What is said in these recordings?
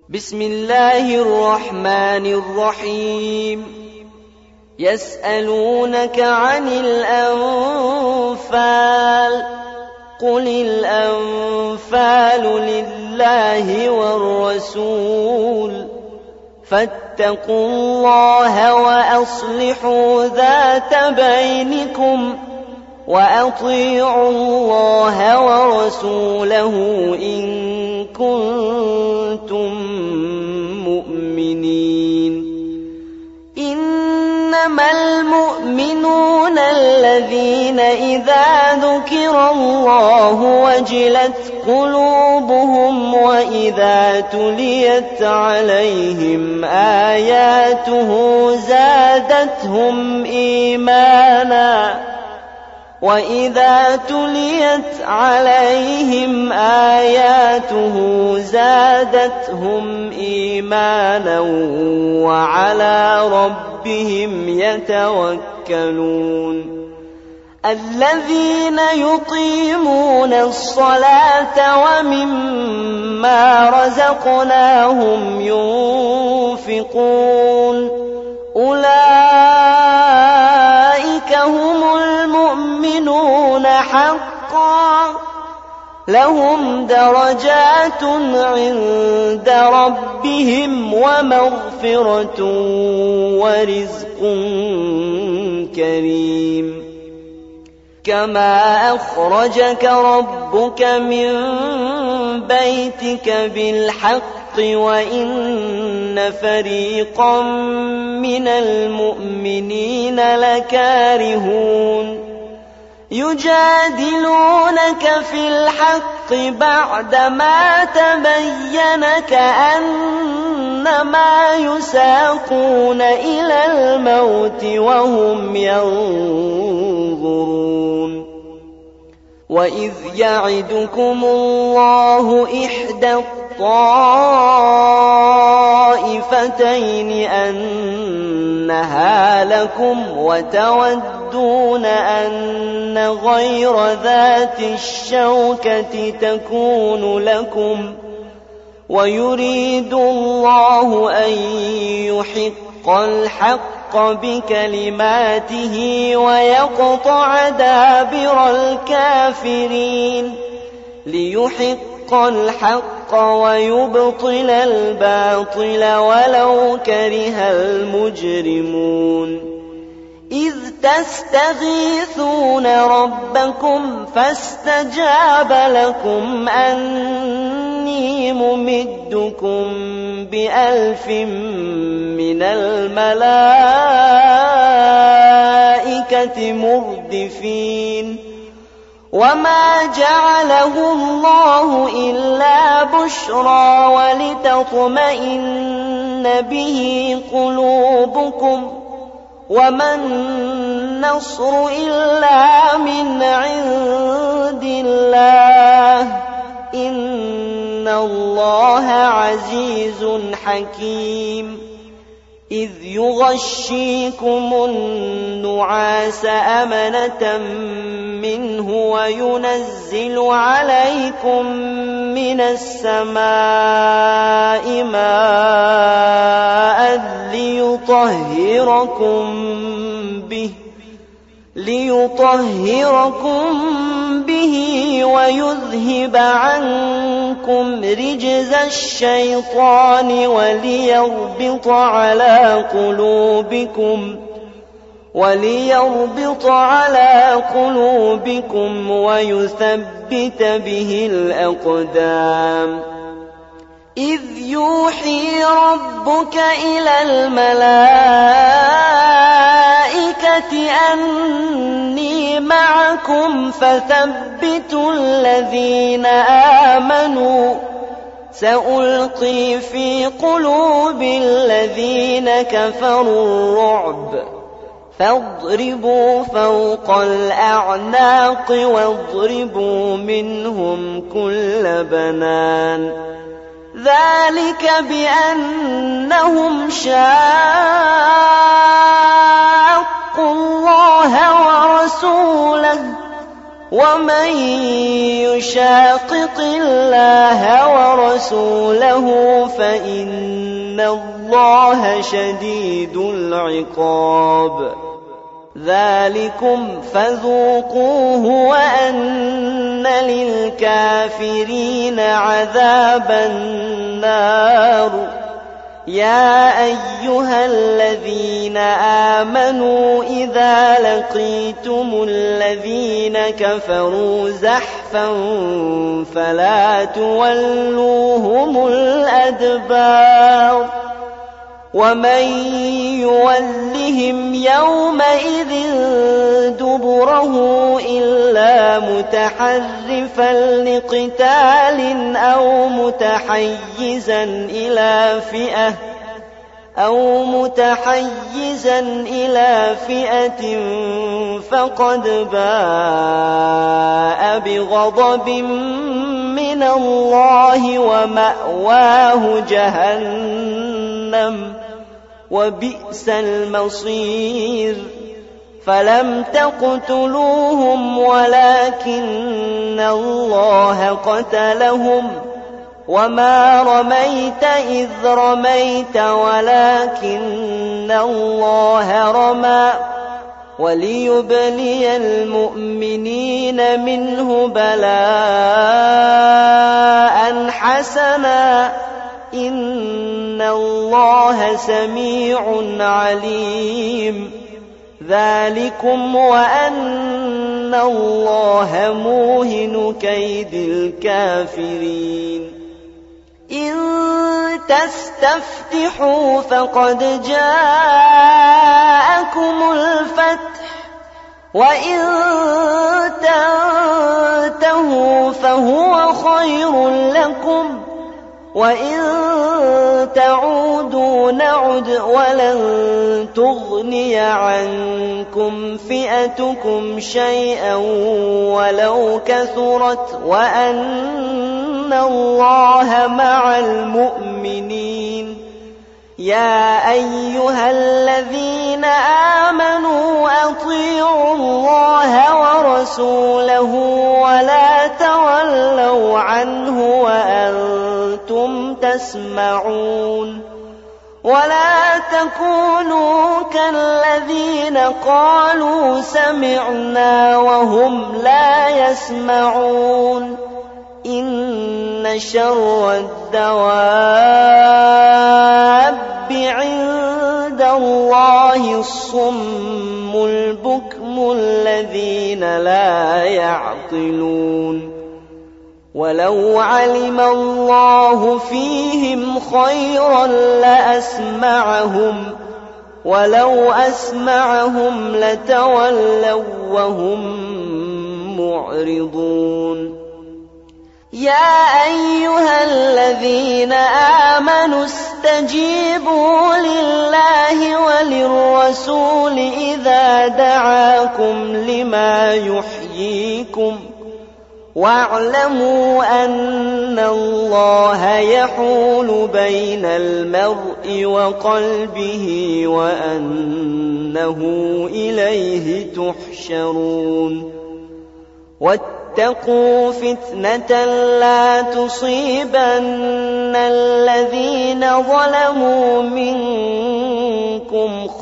بسم الله الرحمن الرحيم. يسألونك عن الأنفال، قل الأنفال لله والرسول، فاتقوا الله وأصلحوا ذات بينكم، وأطيعوا الله ورسوله إن كنتم مؤمنين. إنما المؤمنون الذين إذا ذكر الله وجلت قلوبهم وإذا تليت عليهم آياته زادتهم إيمانا وعلى ربهم يتوكلون. الذين يقيمون الصلاة ومما رزقناهم ينفقون، أولئك هم المؤمنون حقا، لهم درجات عند ربهم ومغفرة ورزق كريم. كما أخرجك ربك من بيتك بالحق وإن فريقا من المؤمنين لكارهون، يجادلونك في الحق بعدما تبين كأنما يساقون إلى الموت وهم ينظرون. وإذ يعدكم الله إحدى الطائفتين أنها لكم وتودون أن غير ذات الشوكة تكون لكم، ويريد الله أن يحق الحق بكلماته ويقطع دابر الكافرين، ليحق الحق ويبطل الباطل ولو كره المجرمون. إذ تستغيثون ربكم فاستجاب لكم أني ممدكم ب1000 من الملائكة مردفين. وما جعله الله إلا بشرى ولتطمئن به قلوبكم، وما النصر إلا من عند الله، إن الله عزيز حكيم. إذ يغشيكم النعاس أمنة منه وينزل عليكم من السماء ماء ليطهركم به ويذهب عنكم رجز الشيطان وليربط على قلوبكم ويثبت به الأقدام. إذ يوحي ربك إلى الملائكة أني معكم فثبتوا الذين آمنوا، سألقي في قلوب الذين كفروا الرعب، فاضربوا فوق الأعناق واضربوا منهم كل بنان. ذلك بأنهم شاقوا الله ورسوله ومن يشاقق الله ورسوله فإن الله شديد العقاب ذلكم فذوقوه وأن للكافرين عذاب النار يا أيها الذين آمنوا إذا لقيتم الذين كفروا زحفا فلا تولوهم الأدبار ومن يولهم يومئذ دبره إلا متحرفا لقتال أو متحيزا إلى فئة فقد باء بغضب من الله ومأواه جهنم وبئس المصير فلم تقتلوهم ولكن الله قتلهم وما رميت إذ رميت ولكن الله رمى وليبلي المؤمنين منه بلاء حسنا إن الله سميع عليم ذلكم وأن الله موهن كيد الكافرين إن تستفتحوا فقد جاءكم الفتح وإن تنتهوا فهو خير لكم وإن تعودوا نعد ولن تغني عنكم فئتكم شيئا ولو كثرت وأن الله مع المؤمنين يا أيها الذين آمنوا أطيعوا الله ورسوله ولا تولوا عنه وأنتم تسمعون ولا تكونوا كالذين قالوا سمعنا وهم لا يسمعون إن شر الدواب عند الله الصم البكم الذين لا يعقلون ولو علم الله فيهم خيرا لأسمعهم ولو أسمعهم لتولوا وهم معرضون يا أيها الذين آمنوا استجيبوا لله وللرسول إذا دعاكم لما يحييكم واعلموا أن الله يحول بين المرء وقلبه وأنه إليه تحشرون واتقوا فتنة لا تصيبن الذين ظلموا منكم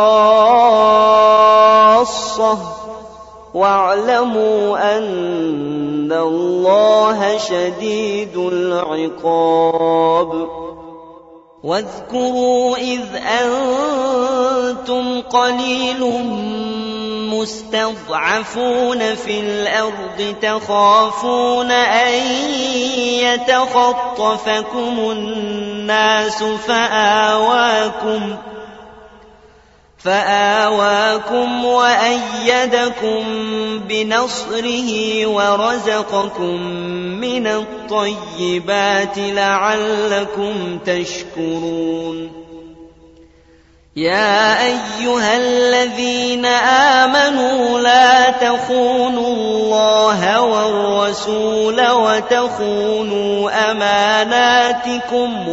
خاصة واعلموا أن الله شديد العقاب واذكروا إذ أنتم قليل مستضعفون في الأرض تخافون أن يتخطفكم الناس فآواكم وأيدكم بنصره ورزقكم من الطيبات لعلكم تشكرون يا أيها الذين آمنوا لا تخونوا الله والرسول وتخونوا أماناتكم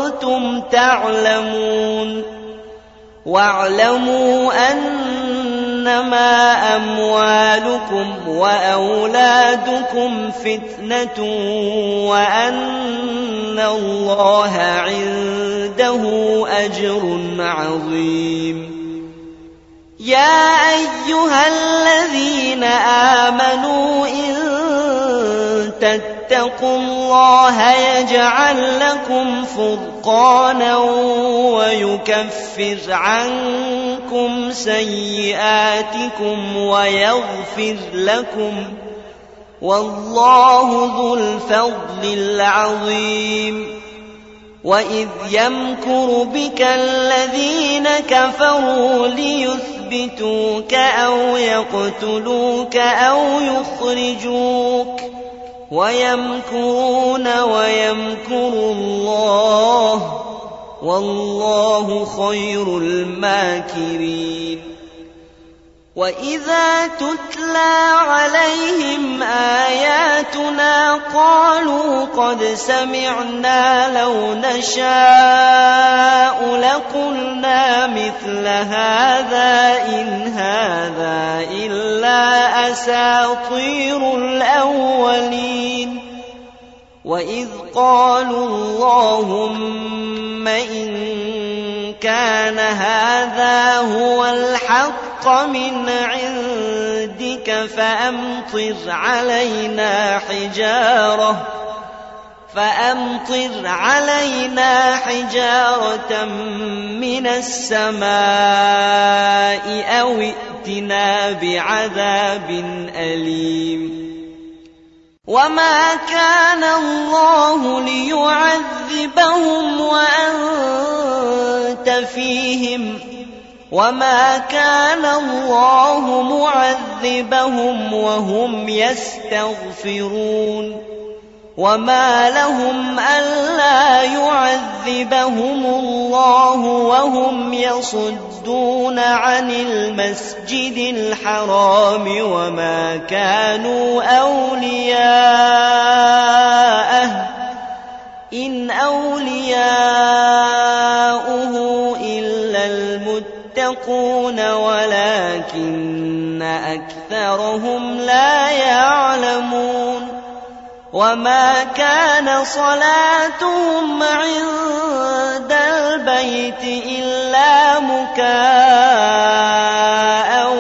وأنتم تعلمون واعلموا إنما أموالكم وأولادكم فتنة وأن الله عنده أجر عظيم. يا أيها الذين آمنوا إن تتقوا الله يجعل لكم فرقانا ويكفر عنكم سيئاتكم ويغفر لكم، والله ذو الفضل العظيم. وإذ يمكر بك الذين كفروا ليثبتوك أو يقتلوك أو يخرجوك ويمكرون ويمكر الله والله خير الماكرين. وإذا تتلى عليهم آياتنا قالوا قد سمعنا لو نشاء لقلنا مثل هذا إن هذا إلا أساطير الأولين. وإذ قالوا اللهم إن كان هذا هو الحق من عندك فأمطر علينا حجارة من السماء أو ائتنا بعذاب أليم. وما كان الله ليعذبهم وأنت فيهم وما كان الله معذبهم وهم يستغفرون. وما لهم ألا يعذبهم الله وهم يصدون عن المسجد الحرام وما كانوا أولياءه إن أولياؤه إلا المتقون ولكن أكثرهم لا يعلمون. وما كان صلاتهم عند البيت إلا مكاء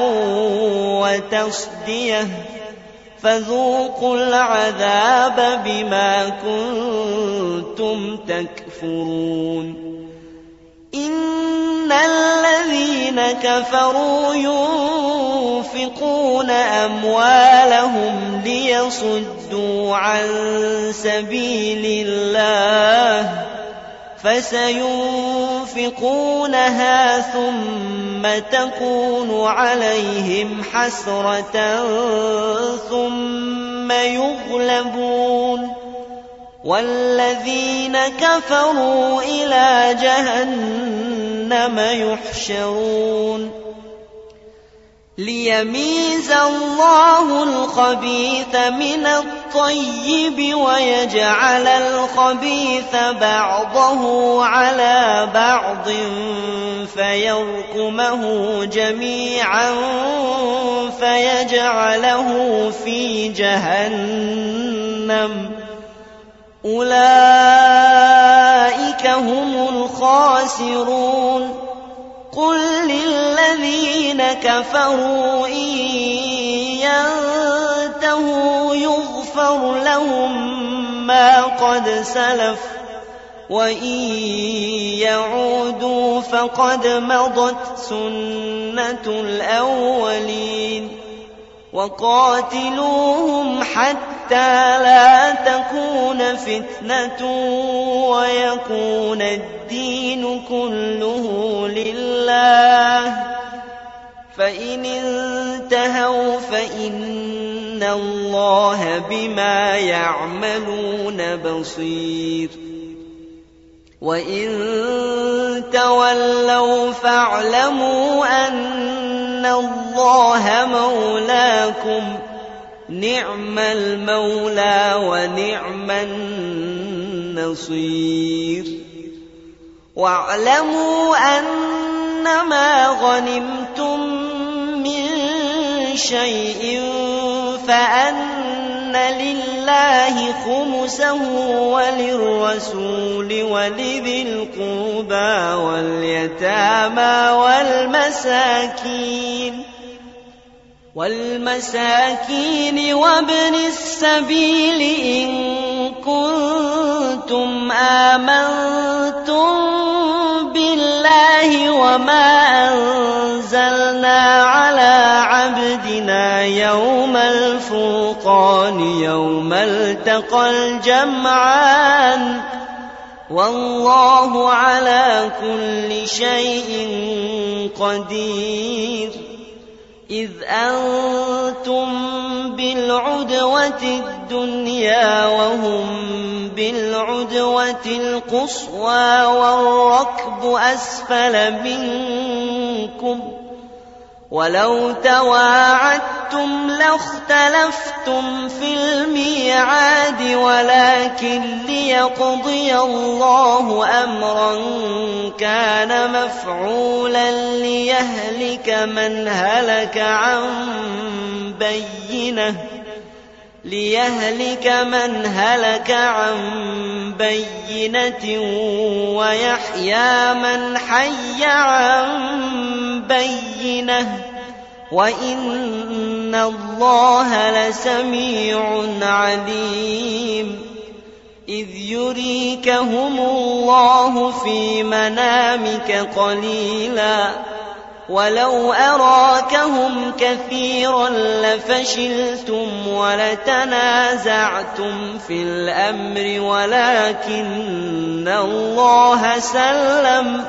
وتصدية فذوقوا العذاب بما كنتم تكفرون. إن الذين كفروا ينفقون أموالهم ليصدوا عن سبيل الله فسينفقونها ثم تكون عليهم حسرة ثم يغلبون والذين كفروا إلى جهنم يحشرون. ليميز الله الخبيث من الطيب ويجعل الخبيث بعضه على بعض فيركمه جميعا فيجعله في جهنم أولئك هم الخاسرون. قل للذين كفروا إن ينتهوا يغفر لهم ما قد سلف وإن يعودوا فقد مضت سنة الأولين. وقاتلوهم حتى لا تكون فتنة ويكون الدين كله لله فإن انتهوا فإن الله بما يعملون بصير. وإن تولوا فاعلموا أن الله مولاكم نعم المولى ونعم النصير. واعلموا أنما غنمتم من شيء فأن لله خمسه وللرسول ولذي القربى واليتامى والمساكين وابن السبيل إن كنتم آمنتم بالله وما أنزلنا على عبدنا يوم الفرقان يوم التقى الجمعان والله على كل شيء قدير إذ أنتم بالعدوة الدنيا وهم بالعدوة القصوى والركب أسفل منكم ولو تواعدتم لاختلفتم في الميعاد ولكن ليقضي الله أمرا كان مفعولا ليهلك من هلك عن بينة ويحيى من حي عن بينة وإن الله لسميع عليم إذ يريكهم الله في منامك قليلا ولو أراكهم كثيرا لفشلتم ولتنازعتم في الأمر ولكن الله سلم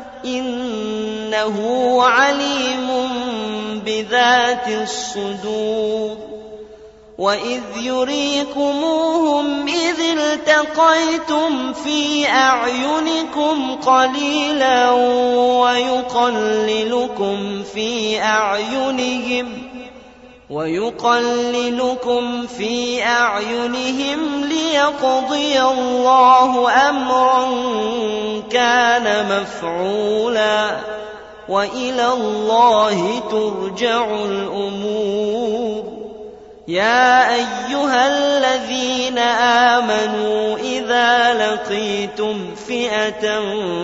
إنه عليم بذات الصدور وإذ يريكموهم إذ التقيتم في أعينكم قليلا ويقللكم في أعينهم ليقضي الله أمرا كان مفعولا وإلى الله ترجع الأمور يا أيها الذين آمنوا إذا لقيتم فئة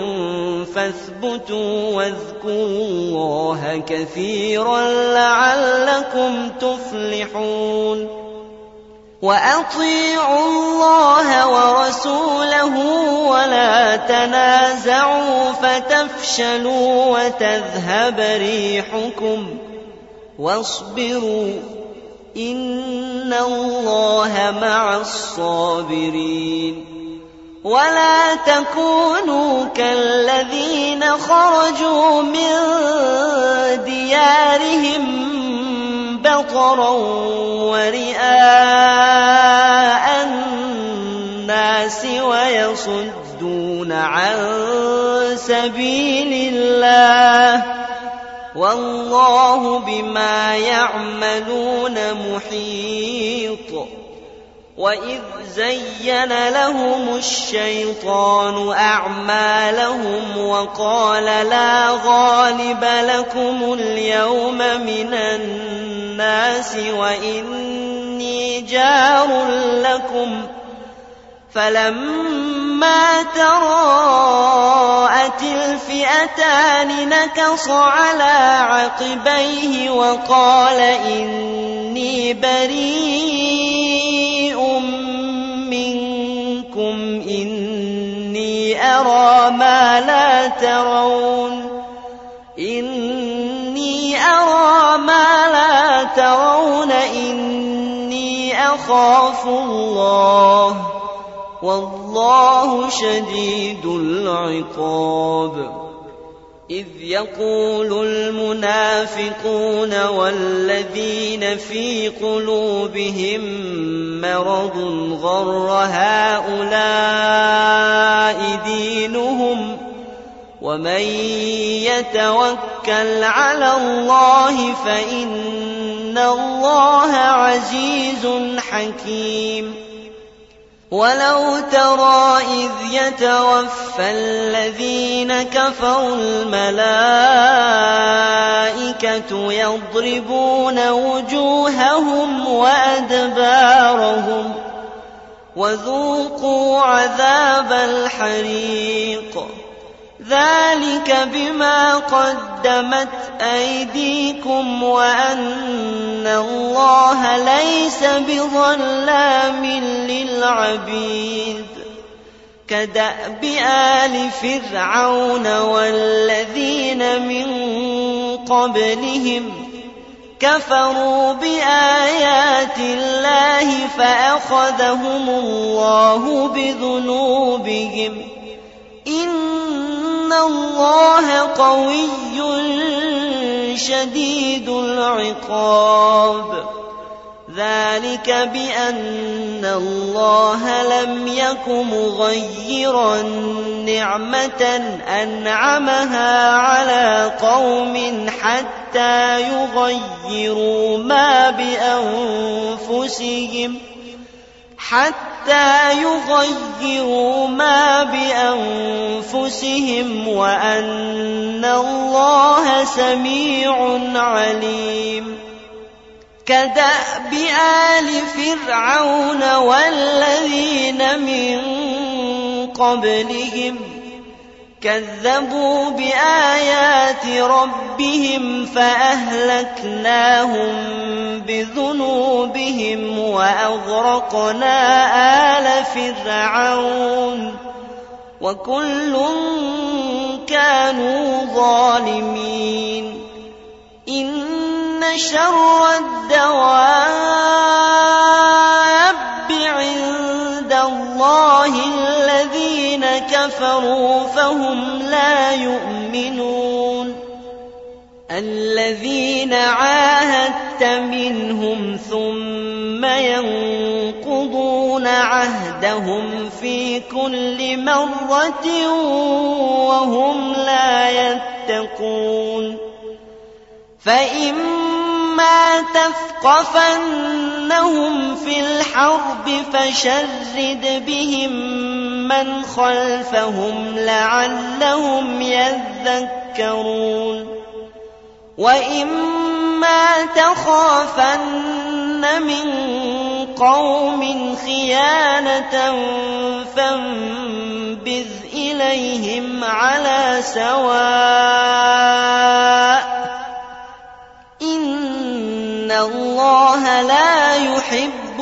فاثبتوا واذكروا الله كثيرا لعلكم تفلحون وأطيعوا الله ورسوله ولا تنازعوا فتفشلوا وتذهب ريحكم واصبروا إن الله مع الصابرين ولا تكونوا كالذين خرجوا من ديارهم بطرا ورئاء الناس ويصدون عن سبيل الله والله بما يعملون محيط وإذ زين لهم الشيطان أعمالهم وقال لا غالب لكم اليوم من الناس وإني جار لكم فلما تراءت الفئتان نكص على عقبيه وقال إني بريء منكم إني أرى ما لا ترون إني أخاف الله والله شديد العقاب إذ يقول المنافقون والذين في قلوبهم مرض غر هؤلاء دينهم ومن يتوكل على الله فإن الله عزيز حكيم ولو ترى إذ يتوفى الذين كفروا الملائكة يضربون وجوههم وأدبارهم وذوقوا عذاب الحريق ذلك بما قدمت أيديكم وأن الله ليس بظلام للعبيد كدأب آل فرعون والذين من قبلهم كفروا بآيات الله فأخذهم الله بذنوبهم إن الله قوي شديد العقاب ذلك بأن الله لم يك مغيرا نعمة أنعمها على قوم حتى يغيروا ما بأنفسهم وأن الله سميع عليم كدأب آل فرعون والذين من قبلهم كذبوا بآيات ربهم فأهلكناهم بذنوبهم وأغرقنا آل فرعون وكل كانوا ظالمين إن شر الدواب عند الله الذين كفروا فهم لا يؤمنون الذين عاهدت منهم ثم ينقضون عهدهم في كل مرة وهم لا يتقون فإما تثقفنهم في الحرب فشرد بهم من خلفهم لعلهم يذكرون وإما تخافن من قوم خيانة فانبذ إليهم على سواء إن الله لا يحب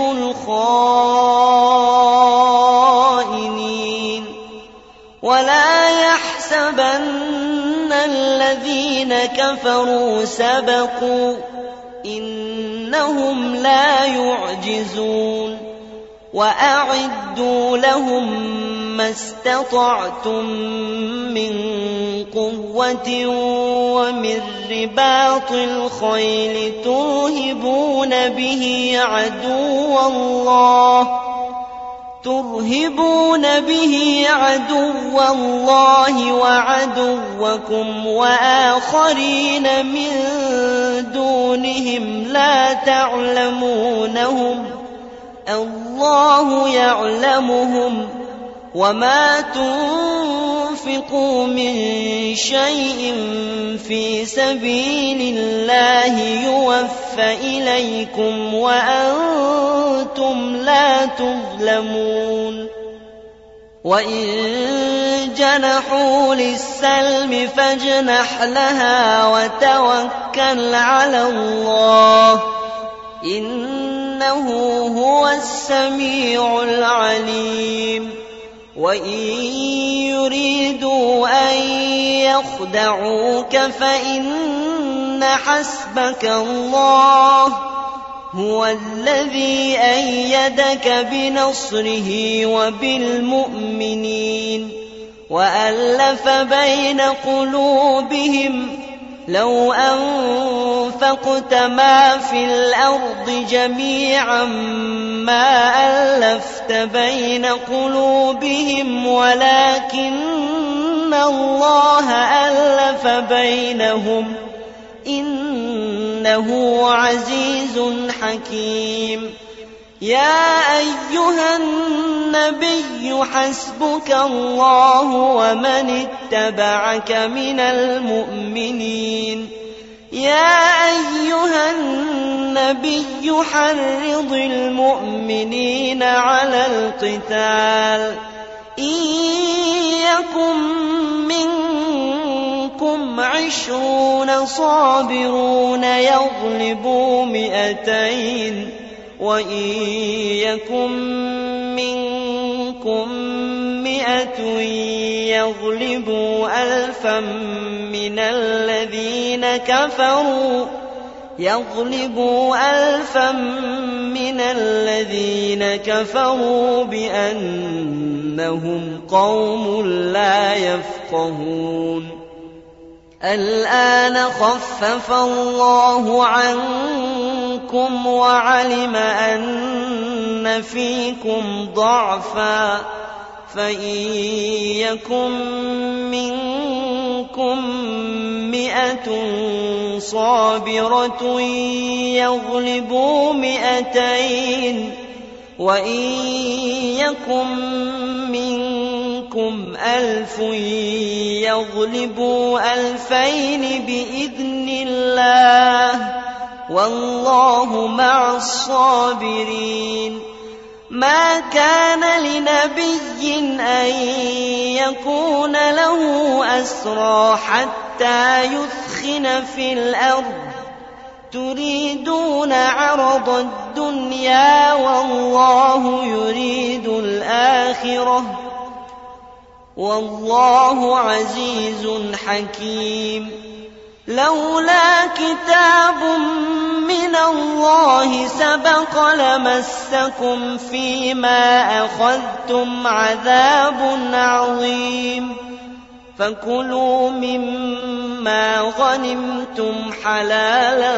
الخائنين ولا يحسبن الذين كفروا سبقوا إنهم لا يعجزون وأعدوا لهم ما استطعتم من قوة ومن رباط الخيل ترهبون به عدو الله وعدوكم وآخرين من دونهم لا تعلمونهم الله يعلمهم وما تنفقوا من شيء في سبيل الله يوفى إليكم وأنتم لا تظلمون وإن جنحوا للسلم فاجنح لها وتوكل على الله إنه هو السميع العليم وإن يريدوا أن يخدعوك فإن حسبك الله هو الذي أيدك بنصره وبالمؤمنين وألف بين قلوبهم لو أنفقت ما في الأرض جميعا ما ألفت بين قلوبهم ولكن الله ألف بينهم إنه عزيز حكيم يا أيها النبي حسبك الله ومن اتبعك من المؤمنين يا أيها النبي حرض المؤمنين على القتال إن يكن منكم 20 صابرون يغلبوا 200 وإن يكن منكم 100 يغلبوا 1000 من الذين كفروا بأنهم قوم لا يفقهون الآن خفف الله عنكم وعلم أن فيكم ضعفا فإن يكن منكم 100 صابرة يغلبوا 200 وإن يكن منكم 1000 يغلبوا 2000 بإذن الله والله مع الصابرين ما كان لنبي أن يكون له أسرى حتى يثخن في الأرض تريدون عرض الدنيا والله يريد الآخرة والله عزيز حكيم لولا كتاب من الله سبق لمسكم فيما أخذتم عذاب عظيم فكلوا مما غنمتم حلالا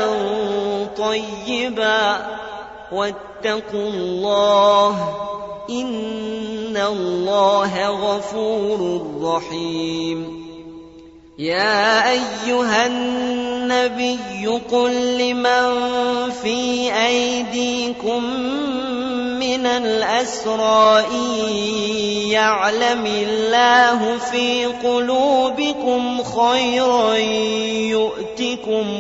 طيبا واتقوا الله إن الله غفور رحيم يا أيها النبي قل لمن في أيديكم من الأسرى إن يعلم الله في قلوبكم خيرا يؤتكم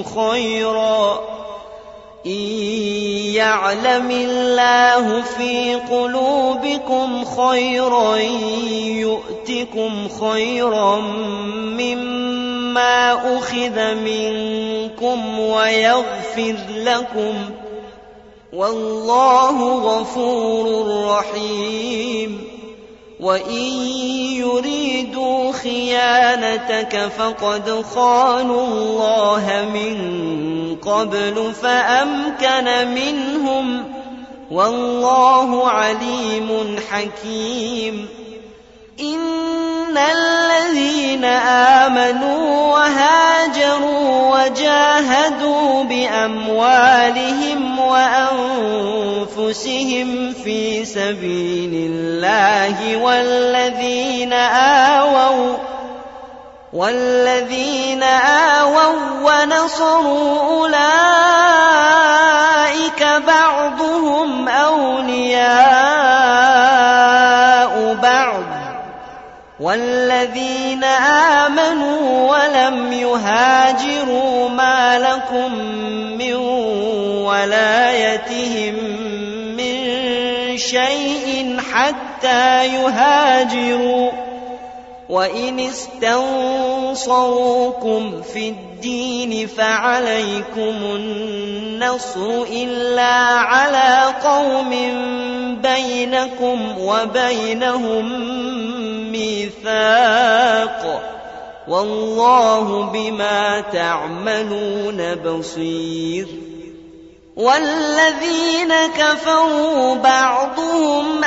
خيرا مما أخذ منكم ويغفر لكم والله غفور رحيم وإن يريدوا خيانتك فقد خانوا الله من قبل فأمكن منهم والله عليم حكيم إن الذين آمنوا وهاجروا وجاهدوا بأموالهم وأنفسهم في سبيل الله والذين آووا ونصروا أولئك بعضهم أولياء بعض والذين آمنوا ولم يهاجروا ما لكم من ولايتهم من شيء حتى يهاجروا وإن استنصروكم في الدين فعليكم النصر إلا على قوم بينكم وبينهم ميثاق والله بما تعملون بصير والذين كفروا بعضهم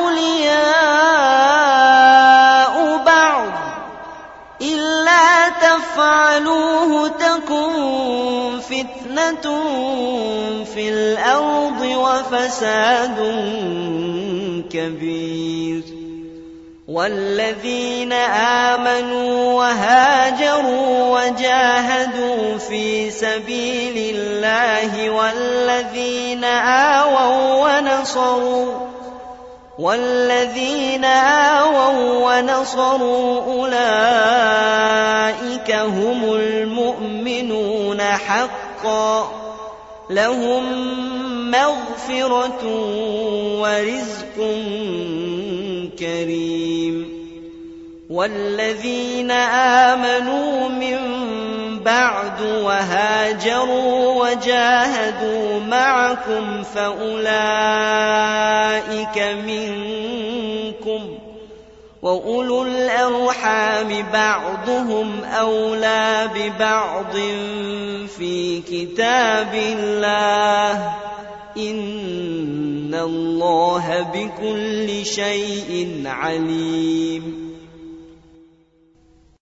أولياء بعض إلا تفعلوه تكن فتنة في الأرض وفساد كبير والذين آمنوا وهاجروا وجاهدوا في سبيل الله والذين آووا ونصروا أولئك هم المؤمنون حقا لهم مغفرة ورزق كريم والذين آمنوا من بعد وهاجروا وجاهدوا معكم فأولئك منكم وأولو الأرحام بعضهم أولى ببعض في كتاب الله إن الله بكل شيء عليم